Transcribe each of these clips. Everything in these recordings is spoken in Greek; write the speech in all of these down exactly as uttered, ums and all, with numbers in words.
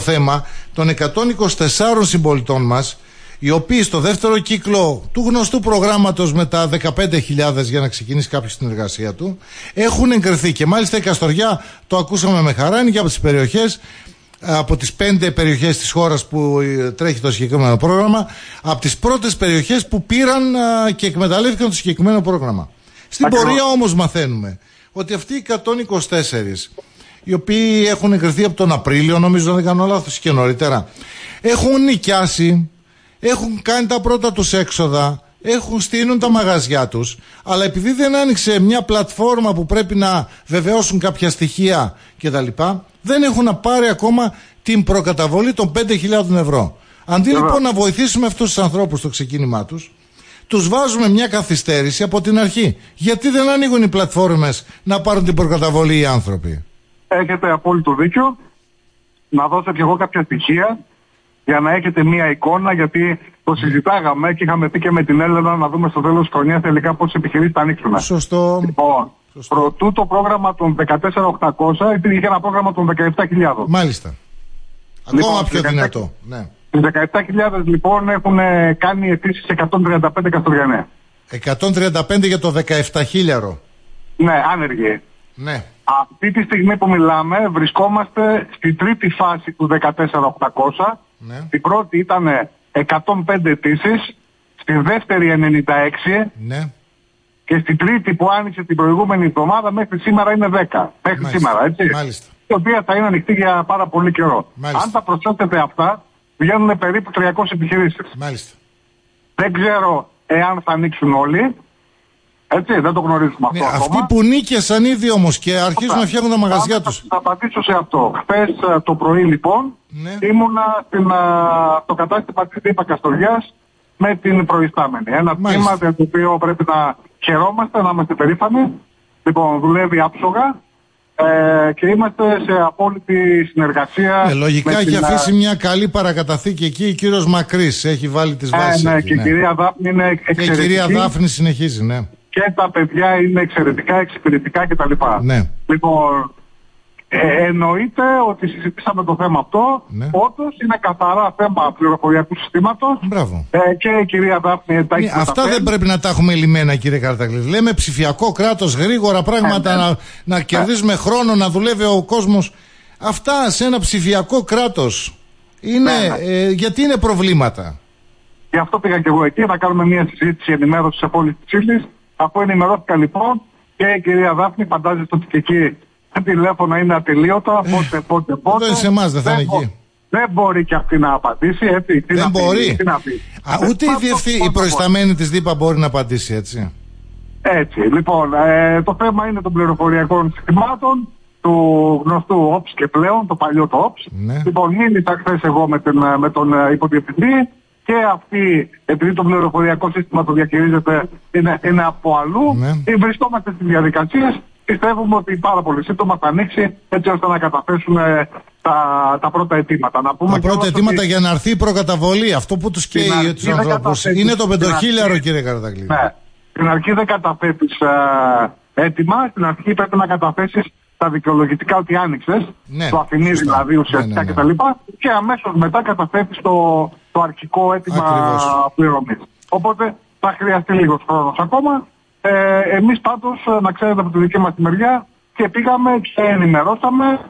θέμα των εκατόν είκοσι τεσσάρων συμπολιτών μας, οι οποίοι στο δεύτερο κύκλο του γνωστού προγράμματος με τα δεκαπέντε χιλιάδες για να ξεκινήσει κάποιος την εργασία του, έχουν εγκριθεί. Και μάλιστα η Καστοριά, το ακούσαμε με χαρά, είναι και από τις περιοχές, από τις πέντε περιοχές της χώρας που τρέχει το συγκεκριμένο πρόγραμμα, από τις πρώτες περιοχές που πήραν και εκμεταλλεύτηκαν το συγκεκριμένο πρόγραμμα. Στην Ακριβώς. πορεία όμως μαθαίνουμε ότι αυτοί οι εκατόν είκοσι τέσσερις, οι οποίοι έχουν εγκριθεί από τον Απρίλιο, νομίζω, δεν κάνω λάθος, και νωρίτερα, έχουν νοικιάσει, έχουν κάνει τα πρώτα τους έξοδα, έχουν στείνουν τα μαγαζιά τους, αλλά επειδή δεν άνοιξε μια πλατφόρμα που πρέπει να βεβαιώσουν κάποια στοιχεία κτλ., δεν έχουν να πάρει ακόμα την προκαταβολή των πέντε χιλιάδες ευρώ. Αντί yeah. λοιπόν να βοηθήσουμε αυτούς τους ανθρώπους στο ξεκίνημά τους, τους βάζουμε μια καθυστέρηση από την αρχή. Γιατί δεν ανοίγουν οι πλατφόρμες να πάρουν την προκαταβολή οι άνθρωποι? Έχετε απόλυτο δίκιο. Να δώσω και εγώ κάποια στοιχεία για να έχετε μία εικόνα, γιατί το συζητάγαμε και είχαμε πει και με την Έλενα να δούμε στο τέλος της χρονιάς τελικά πόσες επιχειρήσεις θα ανοίξουν. Σωστό. Λοιπόν, Σωστό. Προτού το πρόγραμμα των δεκατέσσερις χιλιάδες οκτακόσια υπήρχε ένα πρόγραμμα των δεκαεπτά χιλιάδες. Μάλιστα. Ακόμα λοιπόν, πιο δεκαεπτά, δυνατό. Ναι. Οι δεκαεπτά χιλιάδες λοιπόν έχουν κάνει αιτήσεις εκατόν τριάντα πέντε Καστοριανέ. εκατόν τριάντα πέντε για το δεκαεπτά χιλιάδες. Ναι, άνεργοι. Ναι. Αυτή τη στιγμή που μιλάμε βρισκόμαστε στη τρίτη φάση του δεκατέσσερις χιλιάδες οκτακόσια. Ναι. Η πρώτη ήταν εκατόν πέντε αιτήσεις, στη δεύτερη ενενήντα έξι. Ναι. Και στην τρίτη που άνοιξε την προηγούμενη εβδομάδα μέχρι σήμερα είναι δέκα. Μέχρι Μάλιστα. σήμερα, έτσι. Μάλιστα. Η οποία θα είναι ανοιχτή για πάρα πολύ καιρό. Μάλιστα. Αν τα προσθέσετε αυτά, βγαίνουν περίπου τριακόσιες επιχειρήσεις. Μάλιστα. Δεν ξέρω εάν θα ανοίξουν όλοι. Έτσι, δεν το γνωρίζουμε ναι, αυτό. Αυτοί ακόμα. που νίκησαν ήδη όμως και αρχίζουν Αυτά. να φτιάχνουν τα μαγαζιά θα, τους. Θα απαντήσω σε αυτό. Χθες το πρωί λοιπόν ναι. ήμουνα στην, το κατάστημα της ΔΥΠΑ Καστοριάς με την προϊστάμενη. Ένα τμήμα για το οποίο πρέπει να χαιρόμαστε, να είμαστε περήφανοι. Λοιπόν, δουλεύει άψογα ε, και είμαστε σε απόλυτη συνεργασία. Ε, λογικά έχει την... αφήσει μια καλή παρακαταθήκη εκεί ο κύριος Μακρύς. Έχει βάλει τις βάσεις. Ε, ναι, εκεί, και η ναι. κυρία Δάφνη είναι εξαιρετική. Και η κυρία Δάφνη συνεχίζει, ναι. Και τα παιδιά είναι εξαιρετικά, εξυπηρετικά κτλ. Ναι. Λοιπόν, ε, εννοείται ότι συζητήσαμε το θέμα αυτό. Ναι. Όντως είναι καθαρά θέμα πληροφοριακού συστήματος. Μπράβο. Ε, και η κυρία Δάφνη εντάξει. Ναι, αυτά δεν πρέπει να τα έχουμε λυμμένα, κύριε Καρτακλή. Λέμε ψηφιακό κράτος, γρήγορα πράγματα, ε, ναι. να, να κερδίζουμε ε. χρόνο, να δουλεύει ο κόσμος. Αυτά σε ένα ψηφιακό κράτος είναι, ναι, ναι. Ε, γιατί είναι προβλήματα. Γι' αυτό πήγα και εγώ εκεί να κάνουμε μια συζήτηση ενημέρωσης σε πόλη της Ήλης. Αφού ενημερώθηκα λοιπόν και η κυρία Δάφνη, φαντάζεστε ότι και εκεί τηλέφωνα είναι ατελείωτα, πότε, πότε, πότε. Δεν σε εμάς δεν θα είναι εκεί. Δεν μπορεί και αυτή να απαντήσει, έτσι. Τι δεν να μπορεί. Πει, τι να πει. Α, ούτε η, διευθύ, η προϊσταμένη της ΔΥΠΑ μπορεί να απαντήσει, έτσι. Έτσι, λοιπόν, ε, το θέμα είναι των πληροφοριακών συστημάτων, του γνωστού όπς και πλέον, το παλιό το όπς. Ναι. Λοιπόν, μίλησα χθες εγώ με, την, με τον υποδιευθυντή. Και αυτή, επειδή το πληροφοριακό σύστημα το διαχειρίζεται, είναι, είναι από αλλού. Ναι. Βρισκόμαστε στις διαδικασίες. Πιστεύουμε ότι πάρα πολύ σύντομα θα ανοίξει έτσι ώστε να καταθέσουν τα, τα πρώτα αιτήματα. Να πούμε τα πρώτα αιτήματα ότι... για να έρθει η προκαταβολή. Αυτό που τους καίει τους ανθρώπους. Είναι το πεντοχίλιαρο, κύριε Καρτακλή. Ναι. Στην αρχή δεν καταθέτεις ε, έτοιμα. Στην αρχή πρέπει να καταθέσεις τα δικαιολογητικά ότι άνοιξες. Ναι. Το αφηνείς δηλαδή ουσιαστικά ναι, ναι, ναι. κτλ. Και αμέσως μετά καταθέτεις το, το αρχικό αίτημα πληρωμής. Οπότε θα χρειαστεί λίγος χρόνος ακόμα. Ε, εμείς πάντως, να ξέρετε από τη δική μας τη μεριά, και πήγαμε και ενημερώσαμε,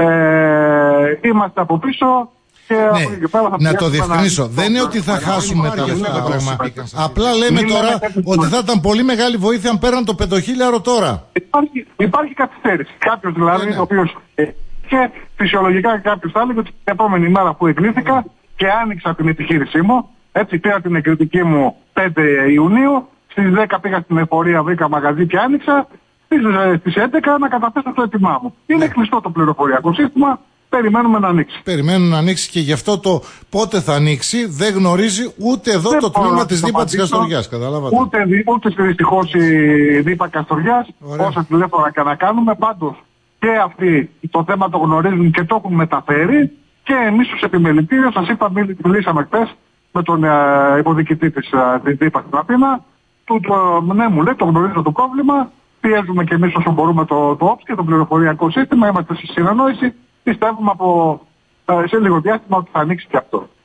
ε, είμαστε από πίσω και ναι, από εκεί πέρα θα να το διευκρινίσω. Να... Δεν είναι ότι θα χάσουμε τα λεφτά. Απλά λέμε Μην τώρα λέμε ότι θα ήταν πολύ μεγάλη βοήθεια αν πέραν το πεντοχίλιαρο τώρα. Υπάρχει, υπάρχει καθυστέρηση. Κάποιος δηλαδή, ναι, ναι. ο οποίος ε, και φυσιολογικά κάποιος θα έλεγε ότι την επόμενη μέρα που εκλήθηκα mm. και άνοιξα την επιχείρησή μου, έτσι πήρα την εκκριτική μου πέντε Ιουνίου, στις δέκα πήγα στην εφορία, βρήκα μαγαζί και άνοιξα, στις έντεκα να καταθέσω το έτοιμά μου. Είναι ναι. κλειστό το πληροφοριακό σύστημα, περιμένουμε να ανοίξει. Περιμένουμε να ανοίξει και γι' αυτό το πότε θα ανοίξει δεν γνωρίζει ούτε εδώ δεν το τμήμα της ΔΥΠΑ της Καστοριάς, καταλάβατε. Ούτε, ούτε δυστυχώς η ΔΥΠΑ Καστοριάς, όσα τηλέφωνα και να κάνουμε, πάντως και αυτοί το θέμα το γνωρίζουν και το έχουν μεταφέρει και εμείς τους επιμελητήριους, σας είπα, μιλήσαμε χθες με τον ε, υποδιοικητή της ε, ΔΥΠΑ στην Αθήνα. Του, το, ναι, μου λέει, το γνωρίζω το πρόβλημα, πιέζουμε και εμείς όσο μπορούμε το, το όπς και το πληροφοριακό σύστημα, είμαστε στη συνεννόηση, πιστεύουμε από σε λίγο διάστημα ότι θα ανοίξει και αυτό.